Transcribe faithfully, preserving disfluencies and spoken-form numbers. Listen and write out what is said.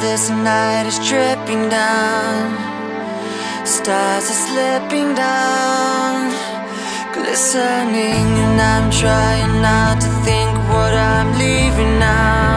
this night is dripping down, stars are slipping down, glistening, and I'm trying not to think what I'm leaving now.